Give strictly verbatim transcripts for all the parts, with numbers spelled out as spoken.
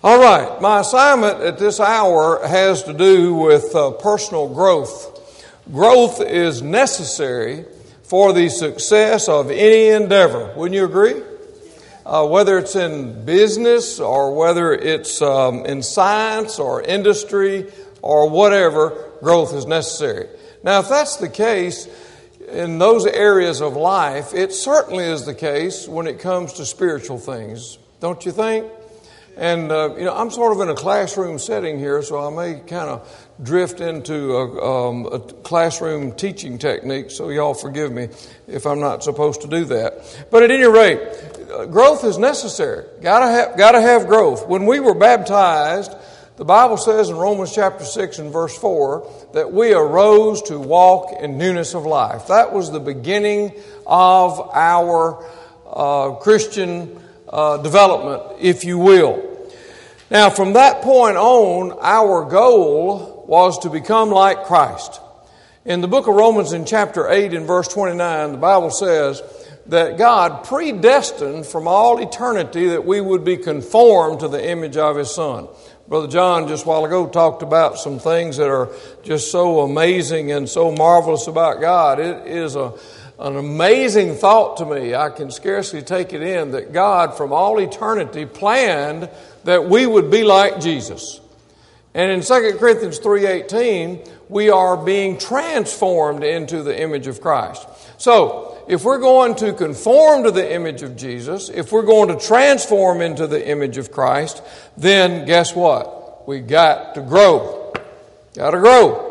All right, my assignment at this hour has to do with uh, personal growth. Growth is necessary for the success of any endeavor. Wouldn't you agree? Uh, whether it's in business or whether it's um, in science or industry or whatever, growth is necessary. Now, if that's the case in those areas of life, it certainly is the case when it comes to spiritual things, don't you think? And, uh, you know, I'm sort of in a classroom setting here, so I may kind of drift into a, um, a classroom teaching technique, so y'all forgive me if I'm not supposed to do that. But at any rate, growth is necessary. Gotta have, gotta have growth. When we were baptized, the Bible says in Romans chapter six and verse four that we arose to walk in newness of life. That was the beginning of our uh, Christian Uh, development, if you will. Now, from that point on, our goal was to become like Christ. In the book of Romans in chapter eight and verse twenty-nine, the Bible says that God predestined from all eternity that we would be conformed to the image of His Son. Brother John just a while ago talked about some things that are just so amazing and so marvelous about God. It is a An amazing thought to me. I can scarcely take it in that God from all eternity planned that we would be like Jesus. And in Second Corinthians three eighteen, we are being transformed into the image of Christ. So, if we're going to conform to the image of Jesus, if we're going to transform into the image of Christ, then guess what? We got to grow. Got to grow.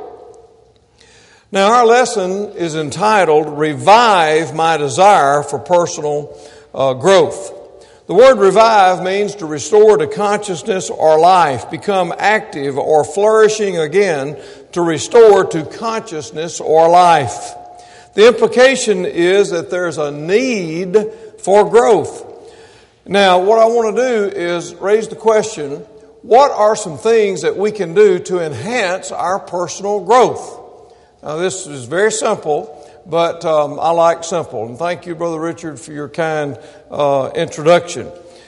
Now, our lesson is entitled, Revive My Desire for Personal uh, Growth. The word revive means to restore to consciousness or life, become active or flourishing again, to restore to consciousness or life. The implication is that there's a need for growth. Now, what I want to do is raise the question, what are some things that we can do to enhance our personal growth? Now, this is very simple, but um, I like simple. And thank you, Brother Richard, for your kind uh, introduction.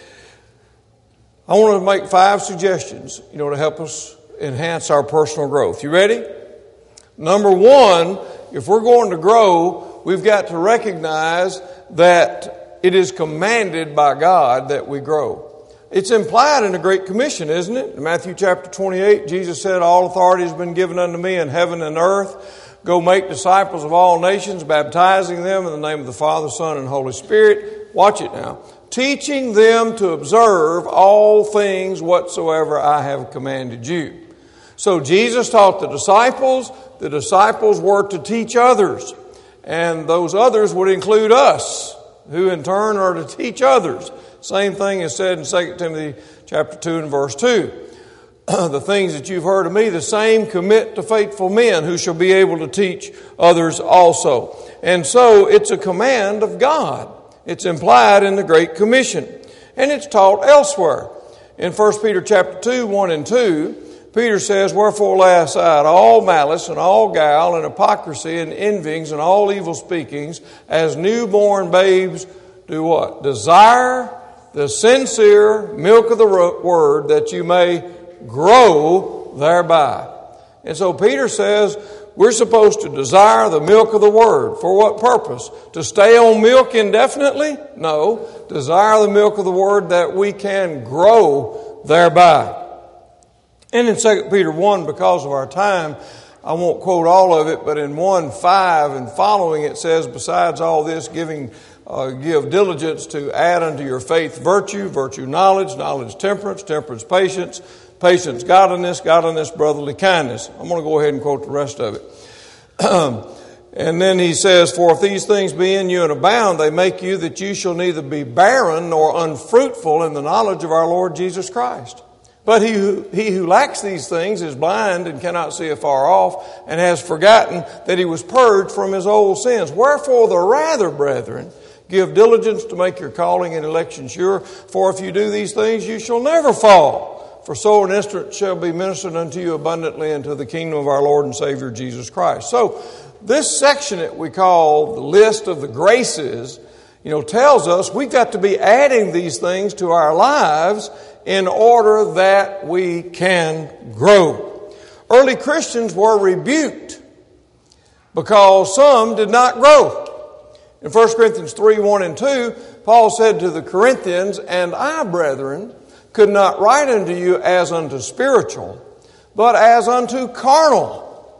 I want to make five suggestions, you know, to help us enhance our personal growth. You ready? Number one, if we're going to grow, we've got to recognize that it is commanded by God that we grow. It's implied in the Great Commission, isn't it? In Matthew chapter twenty-eight, Jesus said, all authority has been given unto me in heaven and earth. Go make disciples of all nations, baptizing them in the name of the Father, Son, and Holy Spirit. Watch it now. Teaching them to observe all things whatsoever I have commanded you. So Jesus taught the disciples. The disciples were to teach others. And those others would include us, who in turn are to teach others. Same thing is said in Second Timothy chapter two and verse two. The things that you've heard of me, the same commit to faithful men who shall be able to teach others also. And so it's a command of God. It's implied in the Great Commission. And it's taught elsewhere. In First Peter chapter two, one and two, Peter says, wherefore lay aside all malice and all guile and hypocrisy and envyings and all evil speakings, as newborn babes do what? Desire the sincere milk of the word, that you may grow thereby. And so Peter says we're supposed to desire the milk of the word. For what purpose? To stay on milk indefinitely? No. Desire the milk of the word that we can grow thereby. And in Second Peter one, because of our time, I won't quote all of it, but in one five and following it says, besides all this, giving uh, give diligence to add unto your faith virtue, virtue knowledge, knowledge temperance, temperance patience, patience godliness, godliness brotherly kindness. I'm going to go ahead and quote the rest of it. And then he says, for if these things be in you and abound, they make you that you shall neither be barren nor unfruitful in the knowledge of our Lord Jesus Christ. But he who, he who lacks these things is blind and cannot see afar off, and has forgotten that he was purged from his old sins. Wherefore the rather, brethren, give diligence to make your calling and election sure. For if you do these things, you shall never fall. For so an instrument shall be ministered unto you abundantly into the kingdom of our Lord and Savior Jesus Christ. So this section that we call the list of the graces, you know, tells us we've got to be adding these things to our lives in order that we can grow. Early Christians were rebuked because some did not grow. In First Corinthians three, one and two, Paul said to the Corinthians, "And I, brethren, could not write unto you as unto spiritual, but as unto carnal.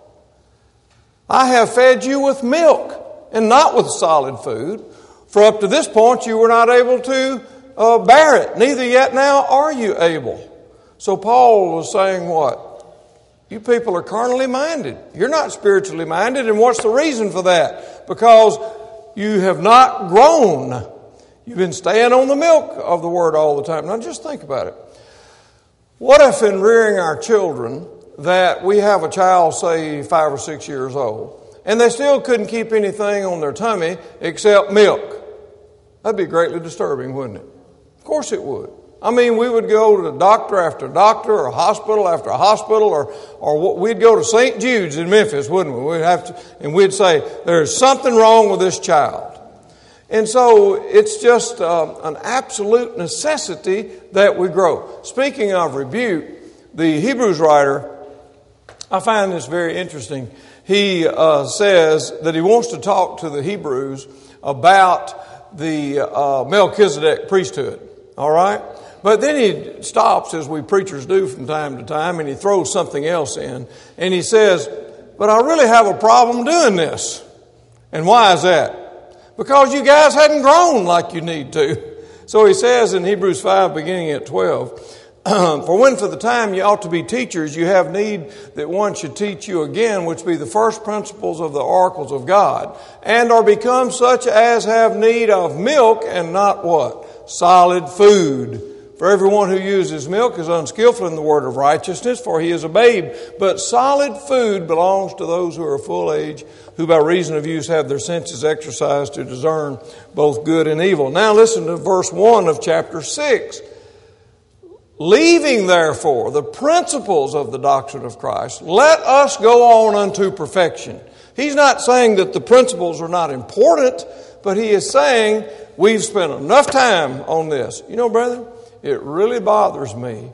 I have fed you with milk, and not with solid food, for up to this point you were not able to uh, bear it, neither yet now are you able." So Paul was saying what? You people are carnally minded. You're not spiritually minded, and what's the reason for that? Because you have not grown. You've been staying on the milk of the Word all the time. Now just think about it. What if in rearing our children that we have a child, say, five or six years old, and they still couldn't keep anything on their tummy except milk? That'd be greatly disturbing, wouldn't it? Of course it would. I mean, we would go to doctor after doctor, or hospital after hospital, or or we'd go to Saint Jude's in Memphis, wouldn't we? We'd have to, and we'd say, there's something wrong with this child. And so it's just uh, an absolute necessity that we grow. Speaking of rebuke, the Hebrews writer, I find this very interesting. He uh, says that he wants to talk to the Hebrews about the uh, Melchizedek priesthood. All right? But then he stops, as we preachers do from time to time, and he throws something else in. And he says, but I really have a problem doing this. And why is that? Because you guys hadn't grown like you need to. So he says in Hebrews five, beginning at twelve, for when for the time you ought to be teachers, you have need that one should teach you again, which be the first principles of the oracles of God, and are become such as have need of milk and not what? Solid food. For everyone who uses milk is unskillful in the word of righteousness, for he is a babe. But solid food belongs to those who are full age, who by reason of use have their senses exercised to discern both good and evil. Now listen to verse one of chapter six. Leaving therefore the principles of the doctrine of Christ, let us go on unto perfection. He's not saying that the principles are not important, but he is saying we've spent enough time on this. You know, brethren, it really bothers me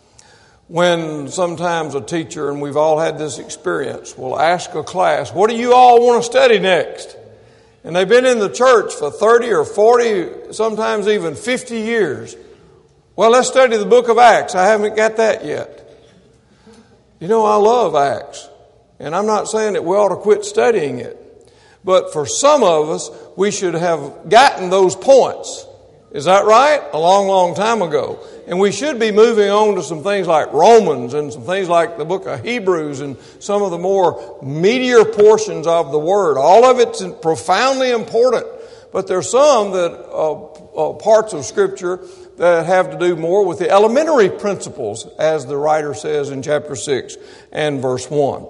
when sometimes a teacher, and we've all had this experience, will ask a class, what do you all want to study next? And they've been in the church for thirty or forty, sometimes even fifty years. Well, let's study the book of Acts. I haven't got that yet. You know, I love Acts. And I'm not saying that we ought to quit studying it. But for some of us, we should have gotten those points. Is that right? A long, long time ago. And we should be moving on to some things like Romans and some things like the book of Hebrews and some of the more meatier portions of the Word. All of it's profoundly important. But there's some that uh, uh, parts of Scripture that have to do more with the elementary principles, as the writer says in chapter six and verse one.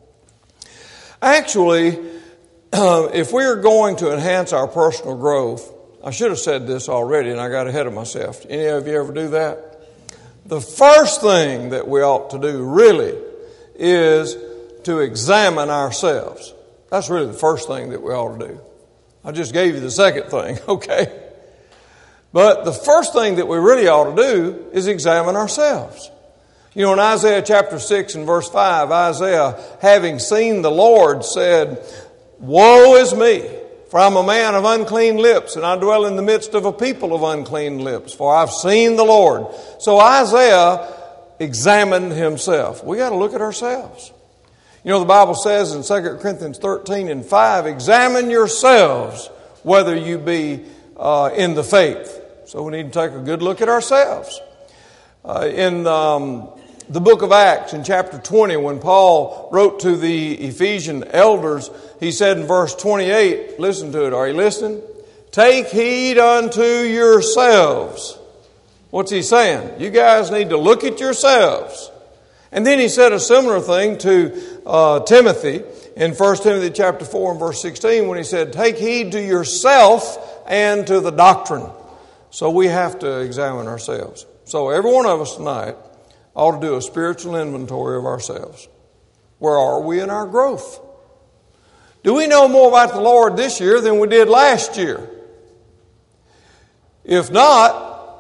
Actually, uh, if we're going to enhance our personal growth, I should have said this already and I got ahead of myself. Any of you ever do that? The first thing that we ought to do really is to examine ourselves. That's really the first thing that we ought to do. I just gave you the second thing, okay? But the first thing that we really ought to do is examine ourselves. You know, in Isaiah chapter six and verse five, Isaiah, having seen the Lord, said, woe is me! For I'm a man of unclean lips, and I dwell in the midst of a people of unclean lips, for I've seen the Lord. So Isaiah examined himself. We got to look at ourselves. You know, the Bible says in Second Corinthians thirteen and five, examine yourselves whether you be uh, in the faith. So we need to take a good look at ourselves. Uh, in um, the book of Acts, in chapter twenty, when Paul wrote to the Ephesian elders, he said in verse twenty-eight, listen to it, are you listening? Take heed unto yourselves. What's he saying? You guys need to look at yourselves. And then he said a similar thing to uh, Timothy in First Timothy chapter four and verse sixteen, when he said, take heed to yourself and to the doctrine. So we have to examine ourselves. So every one of us tonight ought to do a spiritual inventory of ourselves. Where are we in our growth? Do we know more about the Lord this year than we did last year? If not,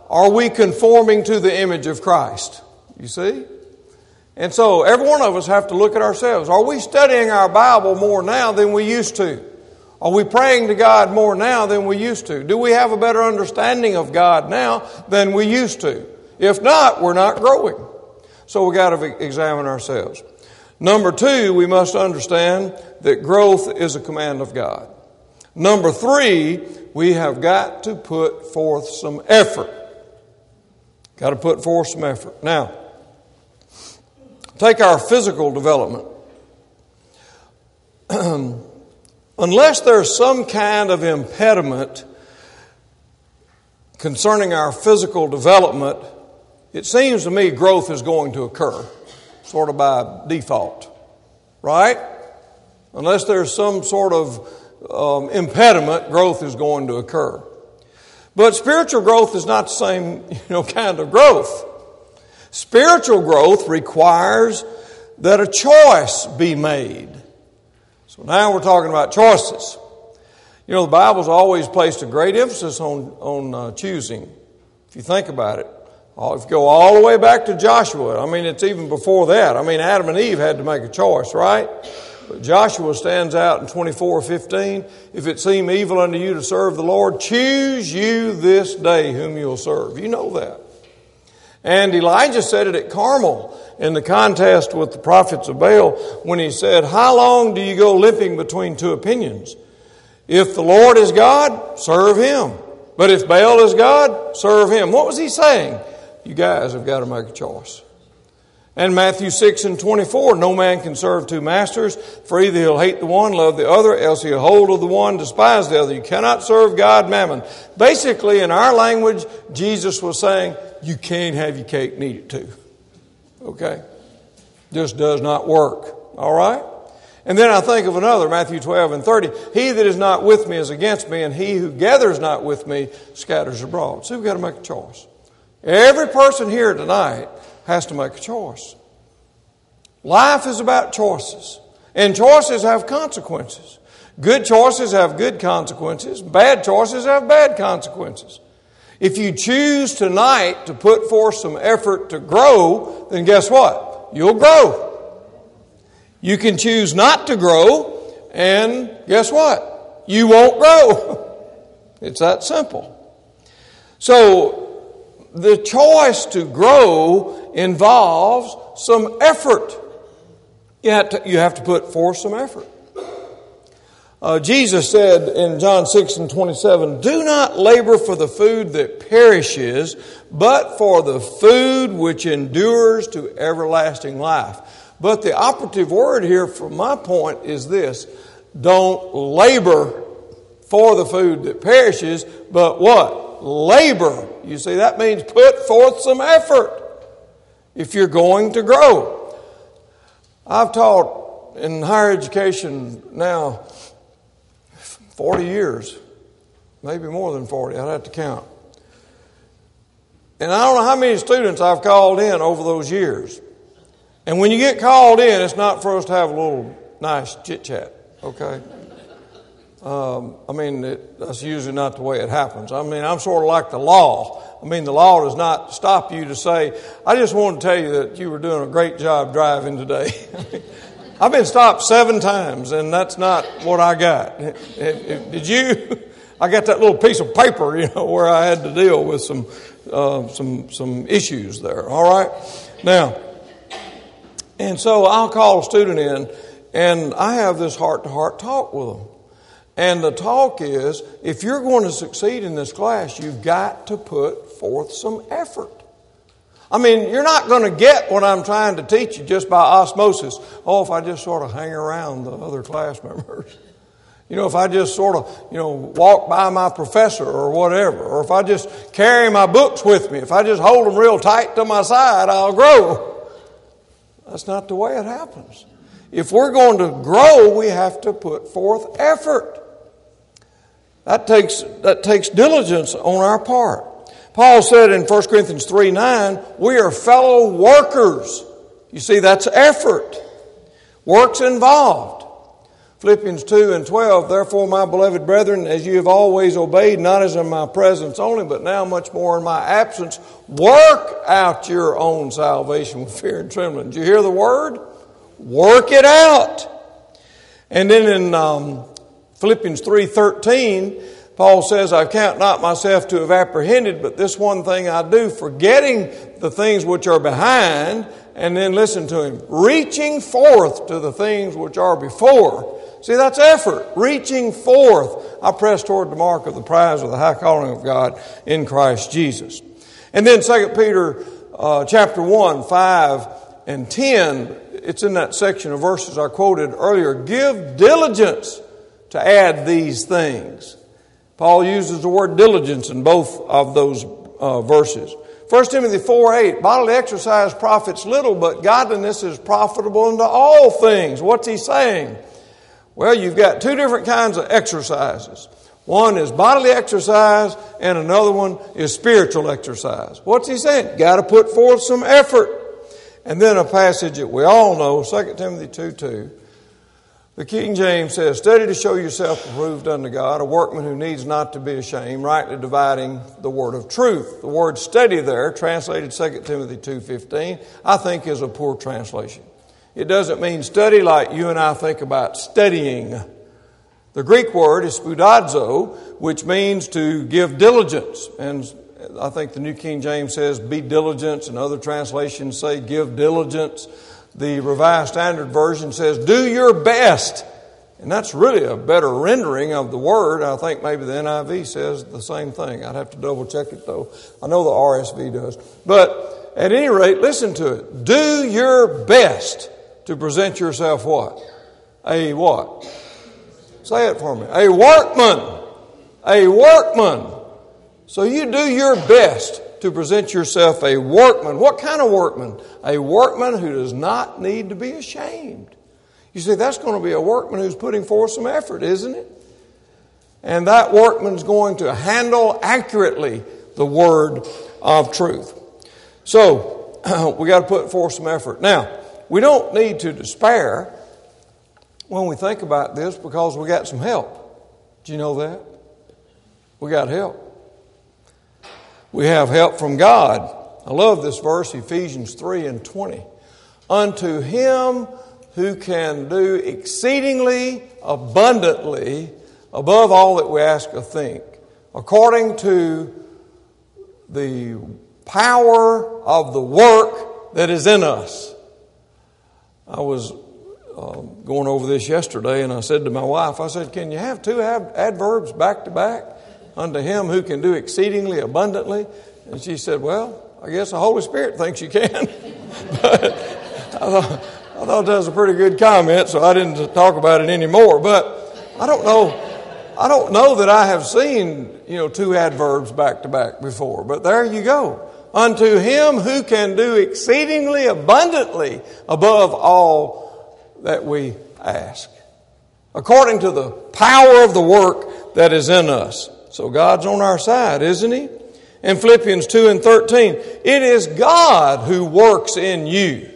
are we conforming to the image of Christ? You see? And so every one of us have to look at ourselves. Are we studying our Bible more now than we used to? Are we praying to God more now than we used to? Do we have a better understanding of God now than we used to? If not, we're not growing. So we've got to examine ourselves. Number two, we must understand that growth is a command of God. Number three, we have got to put forth some effort. Got to put forth some effort. Now, take our physical development. Unless there's some kind of impediment concerning our physical development, it seems to me growth is going to occur, sort of by default, right? Unless there's some sort of um, impediment, growth is going to occur. But spiritual growth is not the same, you know, kind of growth. Spiritual growth requires that a choice be made. So now we're talking about choices. You know, the Bible's always placed a great emphasis on, on uh, choosing. If you think about it, if you go all the way back to Joshua, I mean, it's even before that. I mean, Adam and Eve had to make a choice, right? But Joshua stands out in twenty-four fifteen. If it seem evil unto you to serve the Lord, choose you this day whom you'll serve. You know that. And Elijah said it at Carmel in the contest with the prophets of Baal when he said, how long do you go limping between two opinions? If the Lord is God, serve Him. But if Baal is God, serve Him. What was he saying? You guys have got to make a choice. And Matthew six and twenty-four, no man can serve two masters, for either he'll hate the one, love the other, else he'll hold of the one, despise the other. You cannot serve God, mammon. Basically, in our language, Jesus was saying, you can't have your cake and eat it too. Okay? Just does not work. All right? And then I think of another, Matthew twelve and thirty. He that is not with me is against me, and he who gathers not with me scatters abroad. So we've got to make a choice. Every person here tonight has to make a choice. Life is about choices. And choices have consequences. Good choices have good consequences. Bad choices have bad consequences. If you choose tonight to put forth some effort to grow, then guess what? You'll grow. You can choose not to grow, and guess what? You won't grow. It's that simple. So, the choice to grow involves some effort. You have to, you have to put forth some effort. Uh, Jesus said in John six and twenty-seven, do not labor for the food that perishes, but for the food which endures to everlasting life. But the operative word here from my point is this: don't labor for the food that perishes, but what? Labor. You see, that means put forth some effort if you're going to grow. I've taught in higher education now forty years, maybe more than forty, I'd have to count. And I don't know how many students I've called in over those years. And when you get called in, it's not for us to have a little nice chit-chat, okay? Um, I mean, it, that's usually not the way it happens. I mean, I'm sort of like the law. I mean, the law does not stop you to say, I just want to tell you that you were doing a great job driving today. I've been stopped seven times, and that's not what I got. Did you? I got that little piece of paper, you know, where I had to deal with some uh, some some issues there. All right? Now, and so I'll call a student in, and I have this heart-to-heart talk with them. And the talk is, if you're going to succeed in this class, you've got to put forth some effort. I mean, you're not going to get what I'm trying to teach you just by osmosis. Oh, if I just sort of hang around the other class members. You know, if I just sort of, you know, walk by my professor or whatever. Or if I just carry my books with me. If I just hold them real tight to my side, I'll grow. That's not the way it happens. If we're going to grow, we have to put forth effort. That takes, that takes diligence on our part. Paul said in First Corinthians three nine, we are fellow workers. You see, that's effort. Work's involved. Philippians two and twelve, therefore, my beloved brethren, as you have always obeyed, not as in my presence only, but now much more in my absence, work out your own salvation with fear and trembling. Did you hear the word? Work it out. And then in um, Philippians three thirteen, Paul says, I count not myself to have apprehended, but this one thing I do, forgetting the things which are behind, and then listen to him, reaching forth to the things which are before. See, that's effort. Reaching forth. I press toward the mark of the prize of the high calling of God in Christ Jesus. And then Second Peter uh, chapter one, five and ten, it's in that section of verses I quoted earlier. Give diligence to add these things. Paul uses the word diligence in both of those uh, verses. First Timothy four eight, bodily exercise profits little, but godliness is profitable unto all things. What's he saying? Well, you've got two different kinds of exercises. One is bodily exercise and another one is spiritual exercise. What's he saying? Got to put forth some effort. And then a passage that we all know, Second Timothy two two. The King James says, study to show yourself approved unto God, a workman who needs not to be ashamed, rightly dividing the word of truth. The word study there, translated Second Timothy two fifteen, I think is a poor translation. It doesn't mean study like you and I think about studying. The Greek word is spoudazo, which means to give diligence. And I think the New King James says be diligent, and other translations say give diligence. The Revised Standard Version says do your best. And that's really a better rendering of the word. I think maybe the N I V says the same thing. I'd have to double check it though. I know the R S V does. But at any rate, listen to it. Do your best to present yourself what? A what? Say it for me. A workman. A workman. So you do your best to present yourself a workman. What kind of workman? A workman who does not need to be ashamed. You see, that's going to be a workman who's putting forth some effort, isn't it? And that workman's going to handle accurately the word of truth. So, we got to put forth some effort. Now, we don't need to despair when we think about this because we got some help. Do you know that? We got help. We have help from God. I love this verse, Ephesians three and twenty. Unto him who can do exceedingly abundantly above all that we ask or think, according to the power of the work that is in us. I was uh, going over this yesterday, and I said to my wife, I said, can you have two ad- adverbs back to back? Unto him who can do exceedingly abundantly. And she said, well, I guess the Holy Spirit thinks you can. But I thought, I thought that was a pretty good comment, so I didn't talk about it anymore. But I don't know, I don't know that I have seen, you know, two adverbs back to back before. But there you go. Unto him who can do exceedingly abundantly above all that we ask, according to the power of the work that is in us. So God's on our side, isn't he? In Philippians two and thirteen, it is God who works in you.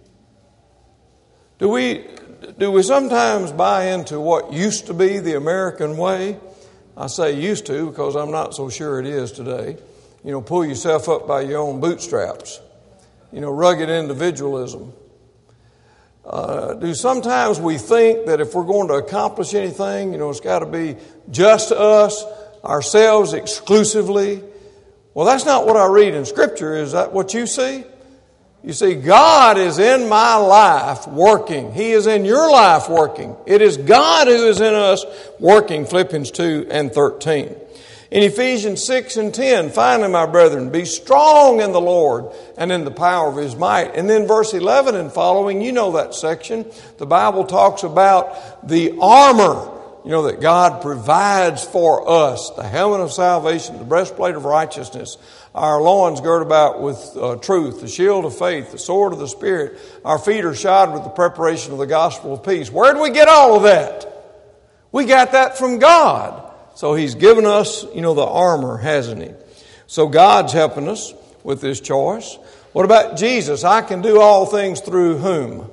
Do we, do we sometimes buy into what used to be the American way? I say used to because I'm not so sure it is today. You know, pull yourself up by your own bootstraps. You know, rugged individualism. Uh, do sometimes we think that if we're going to accomplish anything, you know, it's got to be just us, ourselves exclusively. Well, that's not what I read in Scripture. Is that what you see? You see, God is in my life working. He is in your life working. It is God who is in us working, Philippians two and thirteen. In Ephesians six and ten, finally, my brethren, be strong in the Lord and in the power of His might. And then verse eleven and following, you know that section. The Bible talks about the armor, you know, that God provides for us. The helmet of salvation, the breastplate of righteousness, our loins girt about with uh, truth, the shield of faith, the sword of the Spirit. Our feet are shod with the preparation of the gospel of peace. Where did we get all of that? We got that from God. So He's given us, you know, the armor, hasn't He? So God's helping us with this choice. What about Jesus? I can do all things through whom?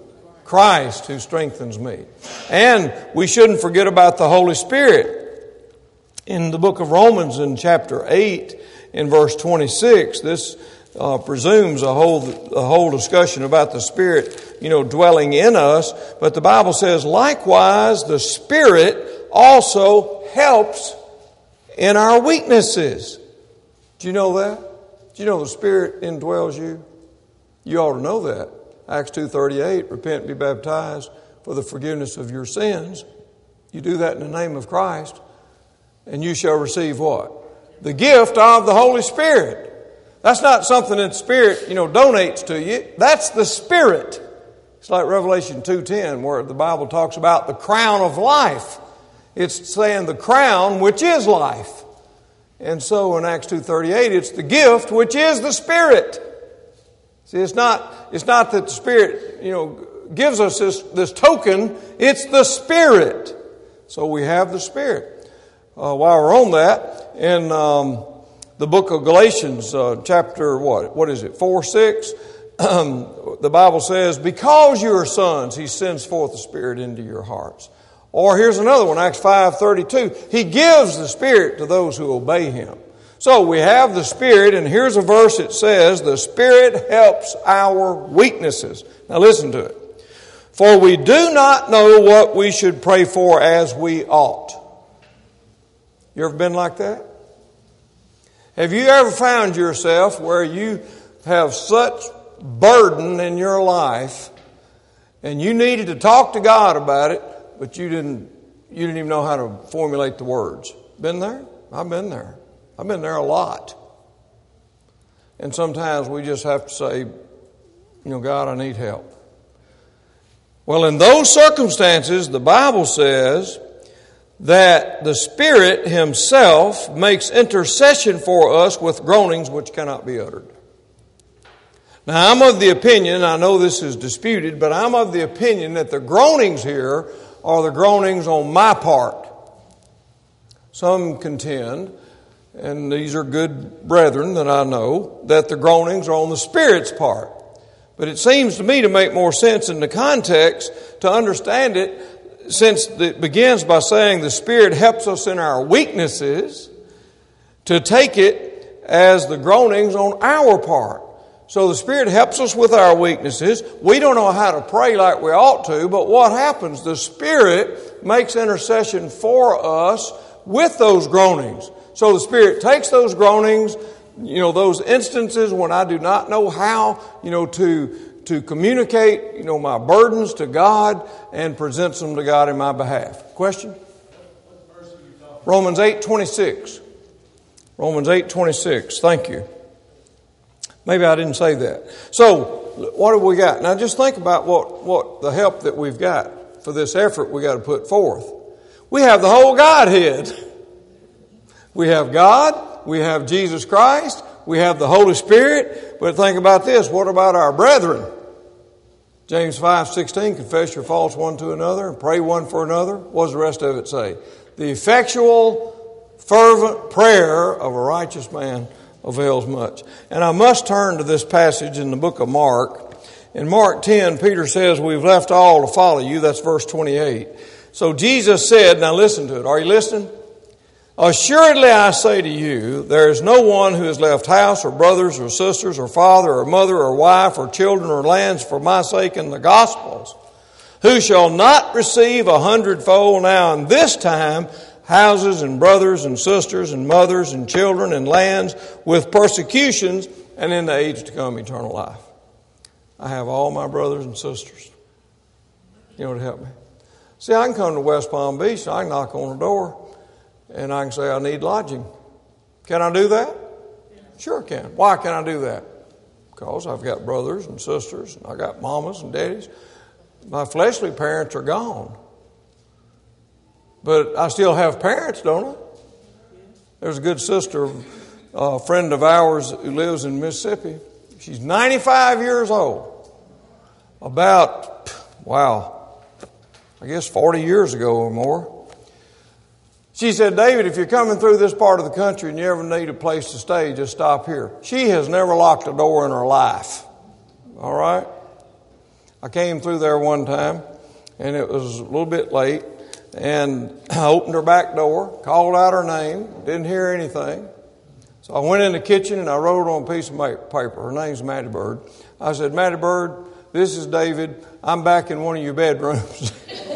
Christ who strengthens me. And we shouldn't forget about the Holy Spirit. In the book of Romans in chapter eight, in verse twenty-six, this uh, presumes a whole, a whole discussion about the Spirit, you know, dwelling in us. But the Bible says, likewise, the Spirit also helps in our weaknesses. Do you know that? Do you know the Spirit indwells you? You ought to know that. Acts two thirty-eight, repent and be baptized for the forgiveness of your sins. You do that in the name of Christ, and you shall receive what? The gift of the Holy Spirit. That's not something that the Spirit, you know, donates to you. That's the Spirit. It's like Revelation two ten, where the Bible talks about the crown of life. It's saying the crown, which is life. And so in Acts two thirty-eight, it's the gift, which is the Spirit. See, it's not, it's not that the Spirit, you know, gives us this, this token. It's the Spirit. So we have the Spirit. Uh, while we're on that, in um, the book of Galatians, uh, chapter what? What is it? four, six. Um, the Bible says, because you are sons, He sends forth the Spirit into your hearts. Or here's another one, Acts five thirty-two. He gives the Spirit to those who obey Him. So we have the Spirit, and here's a verse that says, the Spirit helps our weaknesses. Now listen to it. For we do not know what we should pray for as we ought. You ever been like that? Have you ever found yourself where you have such burden in your life and you needed to talk to God about it, but you didn't you didn't even know how to formulate the words? Been there? I've been there. I've been there a lot. And sometimes we just have to say, you know, God, I need help. Well, in those circumstances, the Bible says that the Spirit Himself makes intercession for us with groanings which cannot be uttered. Now, I'm of the opinion, I know this is disputed, but I'm of the opinion that the groanings here are the groanings on my part. Some contend, and these are good brethren that I know, that the groanings are on the Spirit's part. But it seems to me to make more sense in the context to understand it, since it begins by saying the Spirit helps us in our weaknesses, to take it as the groanings on our part. So the Spirit helps us with our weaknesses. We don't know how to pray like we ought to, but what happens? The Spirit makes intercession for us with those groanings. So the Spirit takes those groanings, you know, those instances when I do not know how, you know, to to communicate, you know, my burdens to God and presents them to God in my behalf. Question? Romans eight twenty-six. Romans eight twenty-six. Thank you. Maybe I didn't say that. So, what have we got? Now just think about what, what the help that we've got for this effort we got to put forth. We have the whole Godhead. We have God, we have Jesus Christ, we have the Holy Spirit. But think about this, what about our brethren? James five sixteen, confess your faults one to another and pray one for another. What does the rest of it say? The effectual, fervent prayer of a righteous man avails much. And I must turn to this passage in the book of Mark. In Mark ten, Peter says, we've left all to follow you. That's verse twenty-eight. So Jesus said, now listen to it. Are you listening? Assuredly I say to you, there is no one who has left house or brothers or sisters or father or mother or wife or children or lands for my sake in the Gospels, who shall not receive a hundredfold now in this time houses and brothers and sisters and mothers and children and lands with persecutions, and in the age to come eternal life. I have all my brothers and sisters, you know, to help me. See, I can come to West Palm Beach and I can knock on the door and I can say I need lodging. Can I do that? Sure can. Why can I do that? Because I've got brothers and sisters and I got mamas and daddies. My fleshly parents are gone. But I still have parents, don't I? There's a good sister, a friend of ours who lives in Mississippi. She's ninety-five years old. About, wow, I guess forty years ago or more. She said, David, if you're coming through this part of the country and you ever need a place to stay, just stop here. She has never locked a door in her life. All right? I came through there one time, and it was a little bit late, and I opened her back door, called out her name, didn't hear anything. So I went in the kitchen, and I wrote on a piece of paper. Her name's Mattie Bird. I said, Mattie Bird, this is David. I'm back in one of your bedrooms.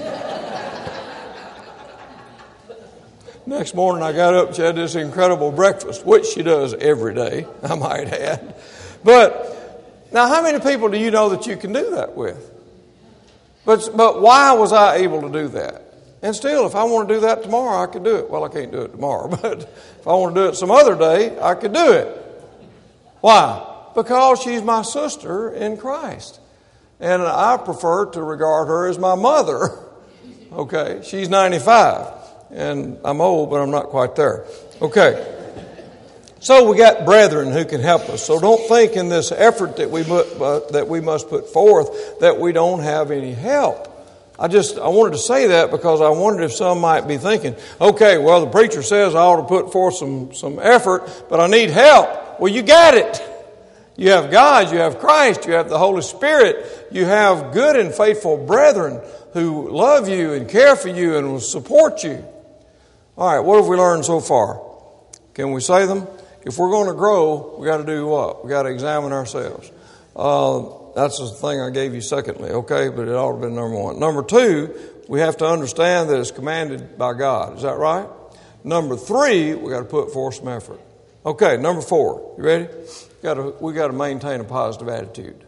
Next morning I got up, she had this incredible breakfast, which she does every day, I might add. But now how many people do you know that you can do that with? But, but why was I able to do that? And still, if I want to do that tomorrow, I could do it. Well, I can't do it tomorrow, but if I want to do it some other day, I could do it. Why? Because she's my sister in Christ. And I prefer to regard her as my mother. Okay, she's ninety-five. And I'm old, but I'm not quite there. Okay. So we got brethren who can help us. So don't think in this effort that we uh, that we must put forth that we don't have any help. I just I wanted to say that because I wondered if some might be thinking, okay, well the preacher says I ought to put forth some some effort, but I need help. Well, you got it. You have God, you have Christ, you have the Holy Spirit, you have good and faithful brethren who love you and care for you and will support you. All right, what have we learned so far? Can we say them? If we're going to grow, we got to do what? We got to examine ourselves. Uh, that's the thing I gave you secondly, okay? But it ought to have been number one. Number two, we have to understand that it's commanded by God. Is that right? Number three, we got to put forth some effort. Okay, number four. You ready? We got to, we got to maintain a positive attitude.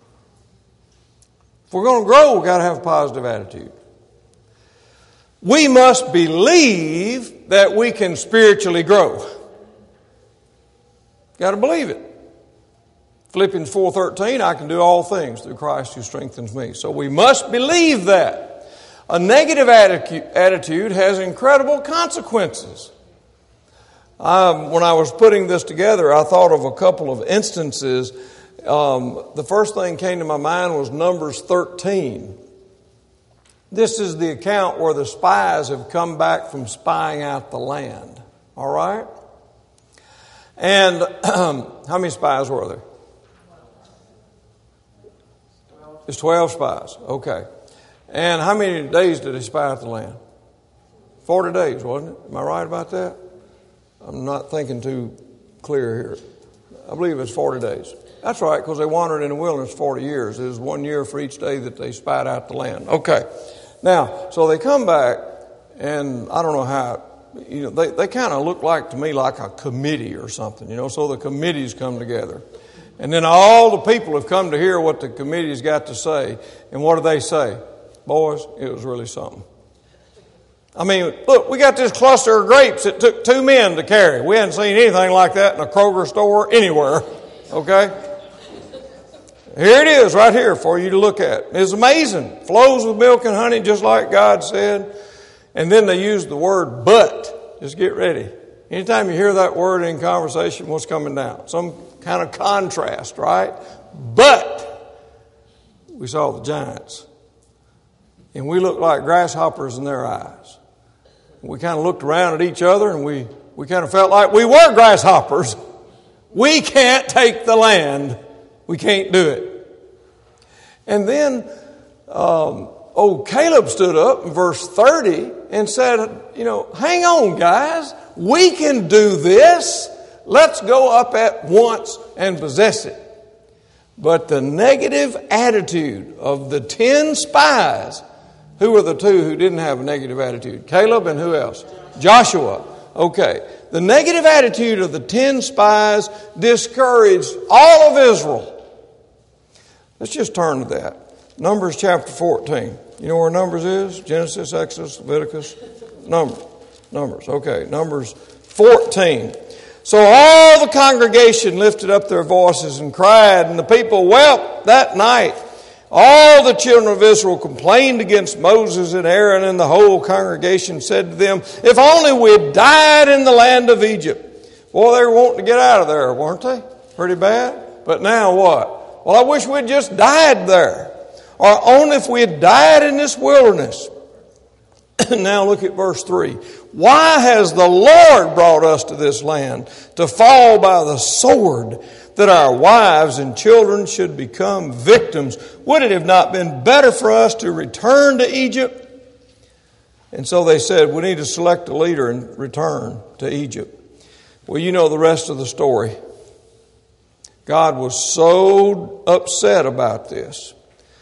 If we're going to grow, we got to have a positive attitude. We must believe that we can spiritually grow. Got to believe it. Philippians four thirteen, I can do all things through Christ who strengthens me. So we must believe that. A negative attitude has incredible consequences. Um, when I was putting this together, I thought of a couple of instances. Um, the first thing came to my mind was Numbers thirteen. This is the account where the spies have come back from spying out the land. All right? And um, how many spies were there? It's twelve spies. Okay. And how many days did they spy out the land? Forty days, wasn't it? Am I right about that? I'm not thinking too clear here. I believe it's forty days. That's right, because they wandered in the wilderness forty years. It was one year for each day that they spied out the land. Okay. Now, so they come back, and I don't know how, you know, they, they kind of look like to me like a committee or something, you know, so the committees come together. And then all the people have come to hear what the committee's got to say. And what do they say? Boys, it was really something. I mean, look, we got this cluster of grapes that took two men to carry. We hadn't seen anything like that in a Kroger store anywhere, okay? Here it is right here for you to look at. It's amazing. Flows with milk and honey just like God said. And then they use the word but. Just get ready. Anytime you hear that word in conversation, what's coming down? Some kind of contrast, right? But we saw the giants. And we looked like grasshoppers in their eyes. We kind of looked around at each other and we, we kind of felt like we were grasshoppers. We can't take the land. We can't do it. And then, um, old Caleb stood up in verse thirty and said, you know, hang on, guys. We can do this. Let's go up at once and possess it. But the negative attitude of the ten spies, who were the two who didn't have a negative attitude? Caleb and who else? Joshua. Okay. The negative attitude of the ten spies discouraged all of Israel. Let's just turn to that. Numbers chapter fourteen. You know where Numbers is? Genesis, Exodus, Leviticus. Numbers. Numbers. Okay. Numbers fourteen. So all the congregation lifted up their voices and cried, and the people wept that night. All the children of Israel complained against Moses and Aaron, and the whole congregation said to them, if only we had died in the land of Egypt. Boy, they were wanting to get out of there, weren't they? Pretty bad. But now what? Well, I wish we'd just died there. Or only if we had died in this wilderness. Now look at verse three. Why has the Lord brought us to this land to fall by the sword, that our wives and children should become victims? Would it have not been better for us to return to Egypt? And so they said, we need to select a leader and return to Egypt. Well, you know the rest of the story. God was so upset about this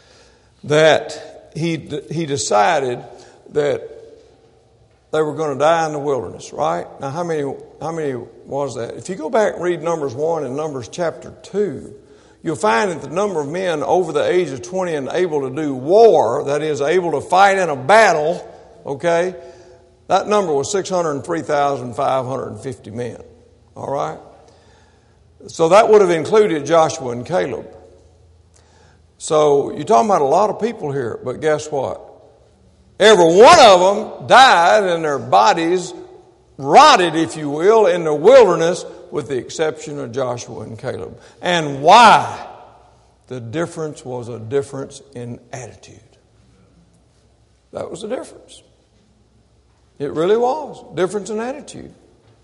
that he, he decided that they were going to die in the wilderness, right? Now, how many, how many was that? If you go back and read Numbers one and Numbers chapter two, you'll find that the number of men over the age of twenty and able to do war, that is, able to fight in a battle, okay, that number was six hundred three thousand five hundred fifty men, all right? So that would have included Joshua and Caleb. So you're talking about a lot of people here, but guess what? Every one of them died and their bodies rotted, if you will, in the wilderness with the exception of Joshua and Caleb. And why? The difference was a difference in attitude. That was the difference. It really was. Difference in attitude.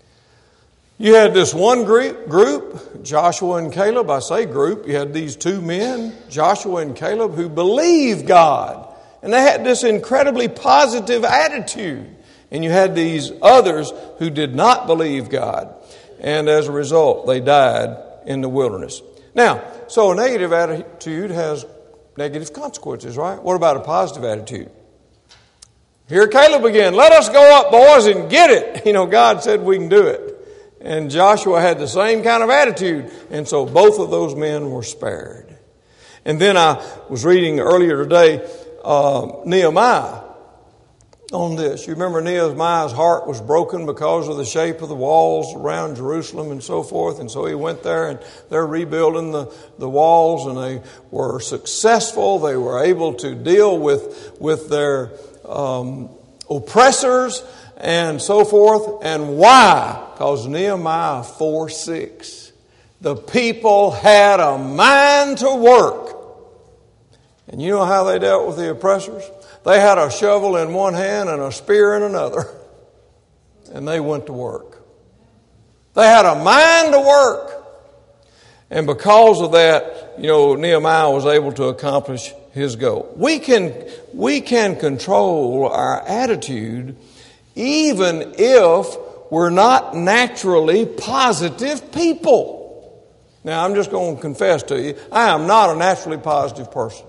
You had this one group, Joshua and Caleb. I say group. You had these two men, Joshua and Caleb, who believed God. And they had this incredibly positive attitude. And you had these others who did not believe God. And as a result, they died in the wilderness. Now, so a negative attitude has negative consequences, right? What about a positive attitude? Here Caleb again, let us go up, boys, and get it. You know, God said we can do it. And Joshua had the same kind of attitude. And so both of those men were spared. And then I was reading earlier today, uh, Nehemiah on this. You remember Nehemiah's heart was broken because of the shape of the walls around Jerusalem and so forth. And so he went there and they're rebuilding the, the walls and they were successful. They were able to deal with, with their um, oppressors and so forth. And why? Because Nehemiah four six, the people had a mind to work. And you know how they dealt with the oppressors? They had a shovel in one hand and a spear in another. And they went to work. They had a mind to work. And because of that, you know, Nehemiah was able to accomplish his goal. We can, we can control our attitude even if we're not naturally positive people. Now, I'm just going to confess to you, I am not a naturally positive person.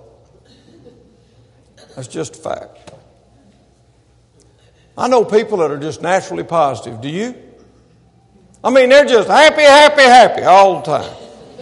That's just a fact. I know people that are just naturally positive. Do you? I mean, they're just happy, happy, happy all the time.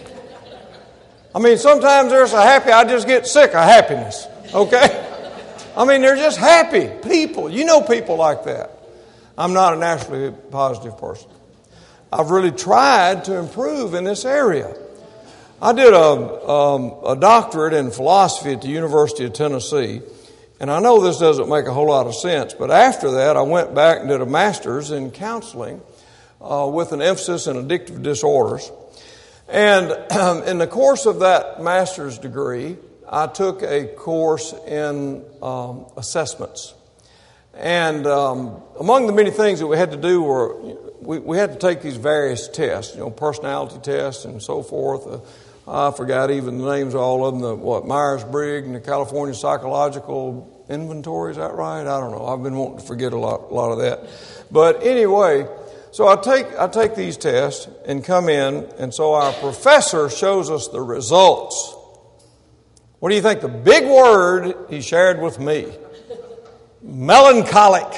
I mean, sometimes they're so happy I just get sick of happiness. Okay? I mean, they're just happy people. You know people like that. I'm not a naturally positive person. I've really tried to improve in this area. I did a, um, a doctorate in philosophy at the University of Tennessee. And I know this doesn't make a whole lot of sense, but after that I went back and did a master's in counseling uh, with an emphasis in addictive disorders. And um, in the course of that master's degree, I took a course in um, assessments. And um, among the many things that we had to do were we, we had to take these various tests, you know, personality tests and so forth. Uh, I forgot even the names of all of them. The what Myers-Briggs and the California Psychological Inventory. Is that right? I don't know. I've been wanting to forget a lot, a lot of that. But anyway, so I take I take these tests and come in, and so our professor shows us the results. What do you think? The big word he shared with me: melancholic.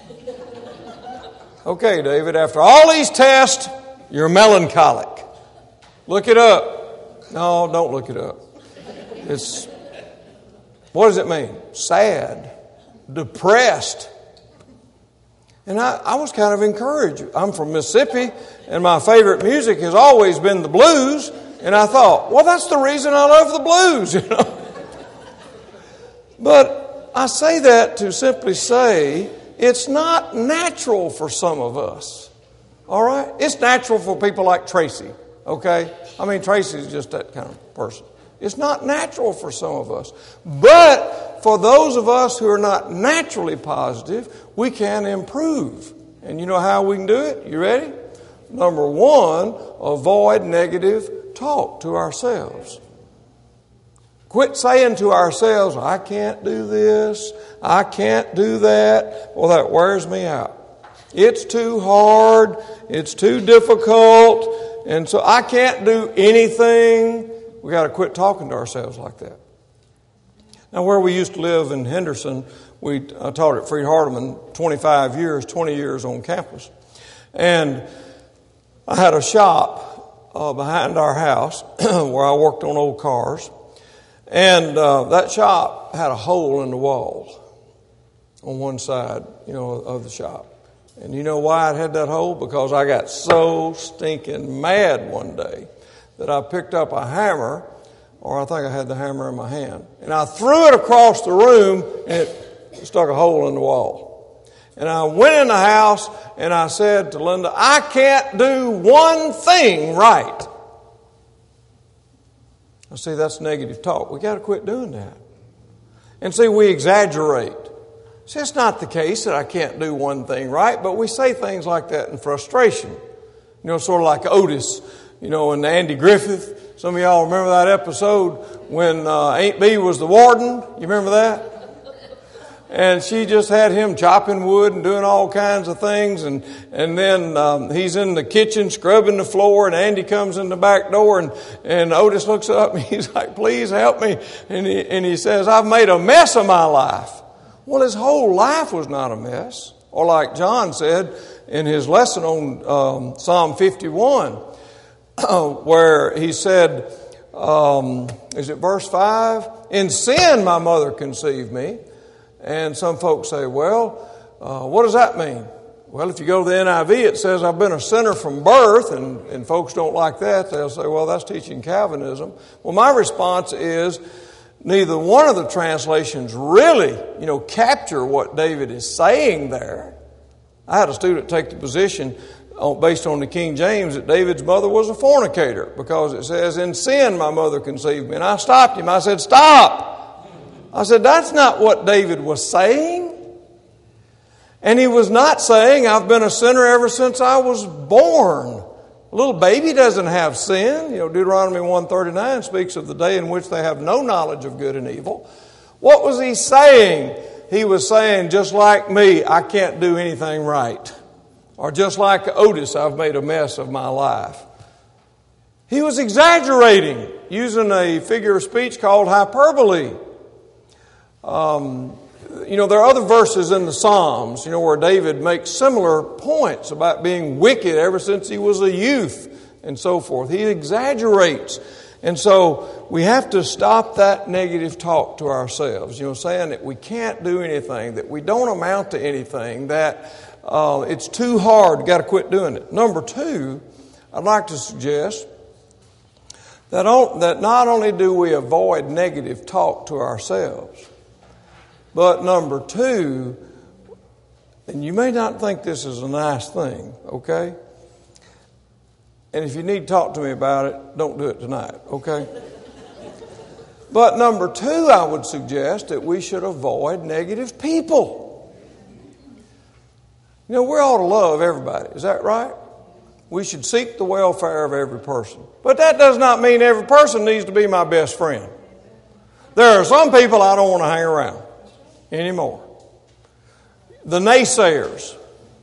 Okay, David. After all these tests, you're melancholic. Look it up. No, don't look it up. It's, what does it mean? Sad, depressed. And I, I was kind of encouraged. I'm from Mississippi, and my favorite music has always been the blues. And I thought, well, that's the reason I love the blues, you know. But I say that to simply say it's not natural for some of us. All right? It's natural for people like Tracy. Okay? I mean, Tracy's just that kind of person. It's not natural for some of us. But for those of us who are not naturally positive, we can improve. And you know how we can do it? You ready? Number one, avoid negative talk to ourselves. Quit saying to ourselves, I can't do this, I can't do that. Well, that wears me out. It's too hard, it's too difficult, and so I can't do anything. We got to quit talking to ourselves like that. Now, where we used to live in Henderson, we I taught at Freed-Hardeman twenty-five years, twenty years on campus. And I had a shop uh, behind our house where I worked on old cars. And uh, that shop had a hole in the wall on one side, you know, of the shop. And you know why it had that hole? Because I got so stinking mad one day that I picked up a hammer, or I think I had the hammer in my hand, and I threw it across the room, and it stuck a hole in the wall. And I went in the house, and I said to Linda, I can't do one thing right. I see, that's negative talk. We got to quit doing that. And see, we exaggerate. See, it's not the case that I can't do one thing right, but we say things like that in frustration. You know, sort of like Otis, you know, and Andy Griffith. Some of y'all remember that episode when uh, Aunt Bee was the warden. You remember that? And she just had him chopping wood and doing all kinds of things. And, and then um, he's in the kitchen scrubbing the floor, and Andy comes in the back door, and, and Otis looks up and he's like, please help me. And he, and he says, I've made a mess of my life. Well, his whole life was not a mess. Or like John said in his lesson on um, Psalm fifty-one, where he said, um, is it verse five? In sin my mother conceived me. And some folks say, well, uh, what does that mean? Well, if you go to the N I V, it says I've been a sinner from birth, and, and folks don't like that. They'll say, well, that's teaching Calvinism. Well, my response is neither one of the translations really, you know, capture what David is saying there. I had a student take the position based on the King James that David's mother was a fornicator because it says, in sin my mother conceived me. And I stopped him. I said, stop. I said, that's not what David was saying. And he was not saying, I've been a sinner ever since I was born. A little baby doesn't have sin. You know, Deuteronomy one thirty-nine speaks of the day in which they have no knowledge of good and evil. What was he saying? He was saying, just like me, I can't do anything right. Or just like Otis, I've made a mess of my life. He was exaggerating, using a figure of speech called hyperbole. Um, you know, there are other verses in the Psalms, you know, where David makes similar points about being wicked ever since he was a youth and so forth. He exaggerates. And so we have to stop that negative talk to ourselves, you know, saying that we can't do anything, that we don't amount to anything, that uh, it's too hard, got to quit doing it. Number two, I'd like to suggest that, that not only do we avoid negative talk to ourselves, but number two, and you may not think this is a nice thing, okay? And if you need to talk to me about it, don't do it tonight, okay? But number two, I would suggest that we should avoid negative people. You know, we ought to love everybody, is that right? We should seek the welfare of every person. But that does not mean every person needs to be my best friend. There are some people I don't want to hang around anymore. The naysayers.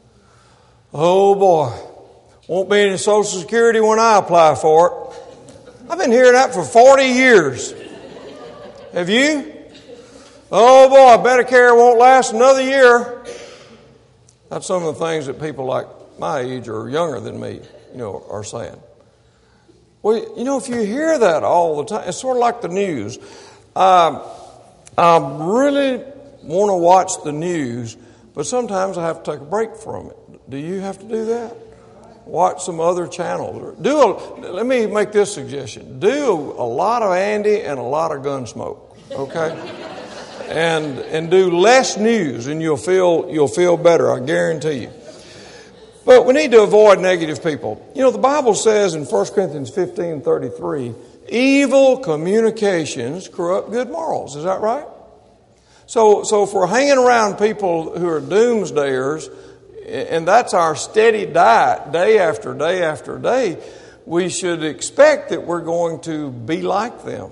Oh boy, won't be any Social Security when I apply for it. I've been hearing that for forty years. Have you? Oh boy, Medicare won't last another year. That's some of the things that people like my age or younger than me, you know, are saying. Well, you know, if you hear that all the time, it's sort of like the news. Um, I really want to watch the news, but sometimes I have to take a break from it. Do you have to do that? Watch some other channels. Do a, let me make this suggestion. Do a lot of Andy and a lot of Gunsmoke, okay? and and do less news, and you'll feel you'll feel better. I guarantee you. But we need to avoid negative people. You know, the Bible says in First Corinthians fifteen thirty-three, evil communications corrupt good morals. Is that right? So, so if we're hanging around people who are doomsdayers, and that's our steady diet day after day after day, we should expect that we're going to be like them.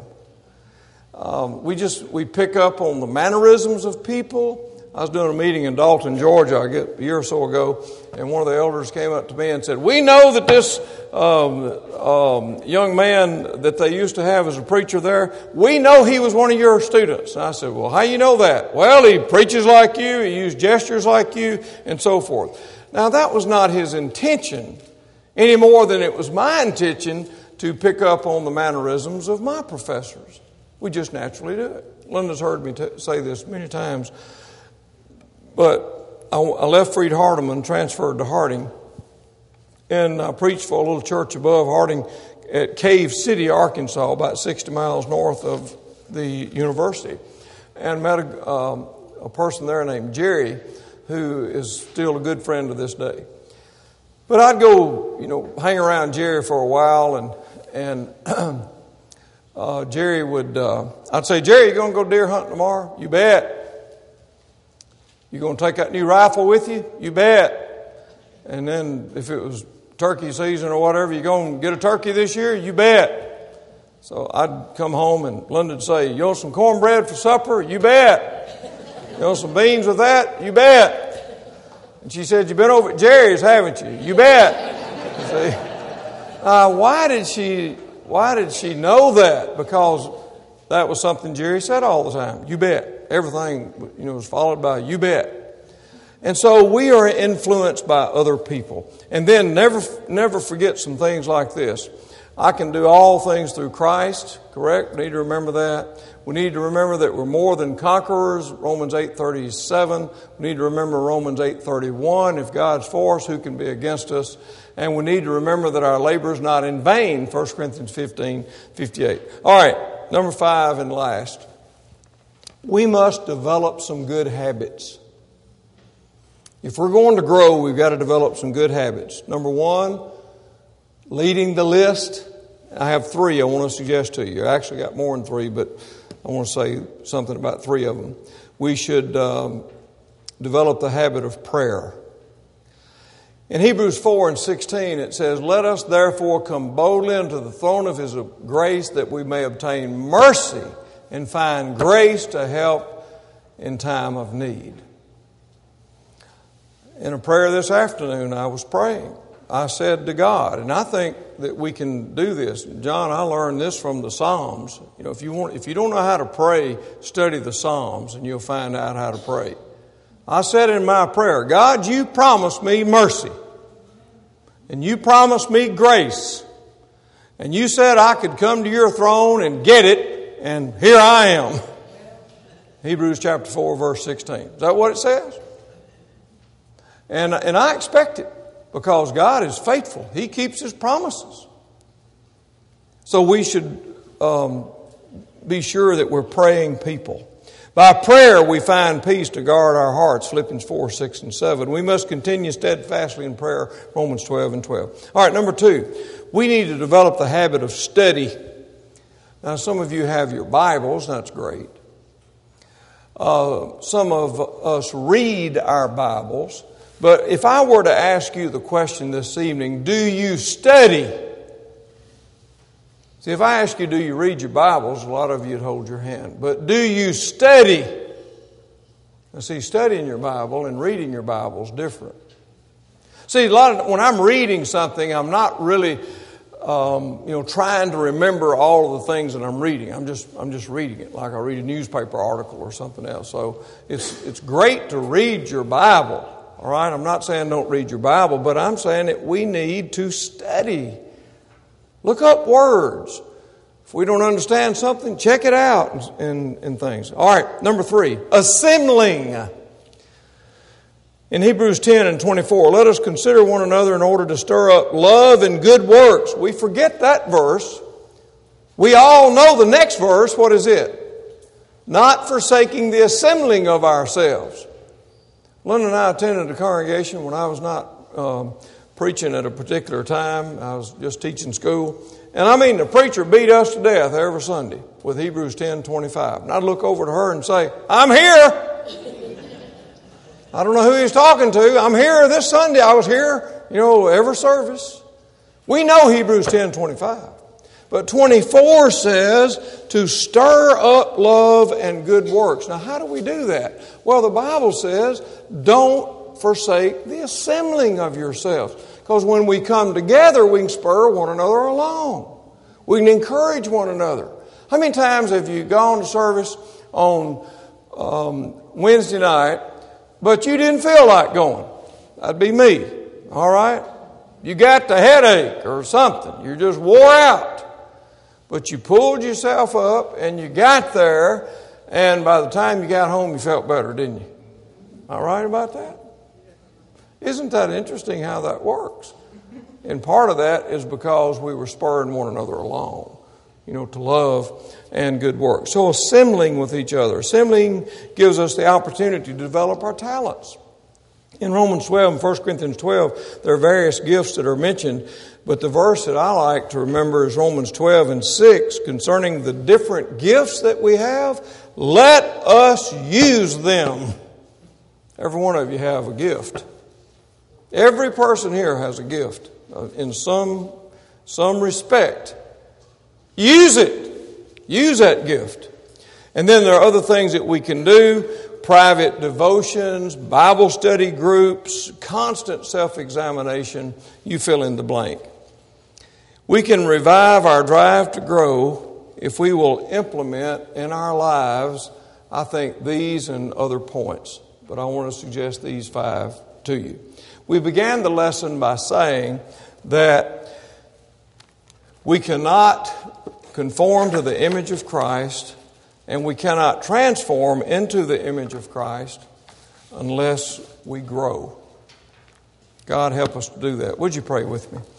Um, we just, we pick up on the mannerisms of people. I was doing a meeting in Dalton, Georgia, I guess, a year or so ago, and one of the elders came up to me and said, we know that this um, um, young man that they used to have as a preacher there, we know he was one of your students. And I said, well, how you know that? Well, he preaches like you, he used gestures like you, and so forth. Now, that was not his intention any more than it was my intention to pick up on the mannerisms of my professors. We just naturally do it. Linda's heard me t- say this many times. But I, I left Freed Hardeman, transferred to Harding, and I preached for a little church above Harding at Cave City, Arkansas, about sixty miles north of the university, and met a, um, a person there named Jerry, who is still a good friend to this day. But I'd go, you know, hang around Jerry for a while, and and uh, Jerry would, uh, I'd say, Jerry, you going to go deer hunting tomorrow? You bet. You going to take that new rifle with you? You bet. And then if it was turkey season or whatever, you going to get a turkey this year? You bet. So I'd come home and London'd say, you want some cornbread for supper? You bet. You want some beans with that? You bet. And she said, you've been over at Jerry's, haven't you? You bet. See? Uh, why did she, why did she know that? Because that was something Jerry said all the time. You bet. Everything, you know, was followed by you bet. And so we are influenced by other people. And then never never forget some things like this. I can do all things through Christ, correct? We need to remember that. We need to remember that we're more than conquerors, Romans eight thirty-seven. We need to remember Romans eight thirty-one. If God's for us, who can be against us? And we need to remember that our labor is not in vain, First Corinthians fifteen fifty-eight. All right, number five and last. We must develop some good habits. If we're going to grow, we've got to develop some good habits. Number one, leading the list. I have three I want to suggest to you. I actually got more than three, but I want to say something about three of them. We should um, develop the habit of prayer. In Hebrews four and sixteen, it says, let us therefore come boldly unto the throne of His grace that we may obtain mercy and find grace to help in time of need. In a prayer this afternoon, I was praying. I said to God, and I think that we can do this. John, I learned this from the Psalms. You know, if you want, if you don't know how to pray, study the Psalms, and you'll find out how to pray. I said in my prayer, God, you promised me mercy, and you promised me grace, and you said I could come to your throne and get it. And here I am. Hebrews chapter four, verse sixteen. Is that what it says? And, and I expect it because God is faithful. He keeps His promises. So we should um, be sure that we're praying people. By prayer we find peace to guard our hearts, Philippians four, six, and seven. We must continue steadfastly in prayer, Romans twelve and twelve. All right, number two, we need to develop the habit of study. Now, some of you have your Bibles. That's great. Uh, some of us read our Bibles. But if I were to ask you the question this evening, do you study? See, if I ask you, do you read your Bibles, a lot of you would hold your hand. But do you study? Now, see, studying your Bible and reading your Bible is different. See, a lot of, when I'm reading something, I'm not really... Um, you know, trying to remember all of the things that I'm reading. I'm just, I'm just reading it like I read a newspaper article or something else. So it's, it's great to read your Bible. All right, I'm not saying don't read your Bible, but I'm saying that we need to study. Look up words. If we don't understand something, check it out and, and, and things. All right, number three, assembling. In Hebrews ten and twenty-four, let us consider one another in order to stir up love and good works. We forget that verse. We all know the next verse. What is it? Not forsaking the assembling of ourselves. Linda and I attended a congregation when I was not um, preaching at a particular time. I was just teaching school. And I mean, the preacher beat us to death every Sunday with Hebrews ten twenty-five. And I'd look over to her and say, I'm here. I don't know who he's talking to. I'm here this Sunday. I was here, you know, every service. We know Hebrews ten twenty-five. But twenty-four says to stir up love and good works. Now, how do we do that? Well, the Bible says, don't forsake the assembling of yourselves. Because when we come together, we can spur one another along. We can encourage one another. How many times have you gone to service on um, Wednesday night, but you didn't feel like going? That'd be me. All right? You got the headache or something. You're just wore out. But you pulled yourself up and you got there, and by the time you got home, you felt better, didn't you? Am I right about that? Isn't that interesting how that works? And part of that is because we were spurring one another along, you know, to love and good work. So assembling with each other. Assembling gives us the opportunity to develop our talents. In Romans twelve and First Corinthians twelve, there are various gifts that are mentioned, but the verse that I like to remember is Romans twelve and six, concerning the different gifts that we have. Let us use them. Every one of you have a gift. Every person here has a gift in some, some respect. Use it. Use that gift. And then there are other things that we can do. Private devotions, Bible study groups, constant self-examination. You fill in the blank. We can revive our drive to grow if we will implement in our lives, I think, these and other points. But I want to suggest these five to you. We began the lesson by saying that we cannot conform to the image of Christ, and we cannot transform into the image of Christ unless we grow. God help us to do that. Would you pray with me?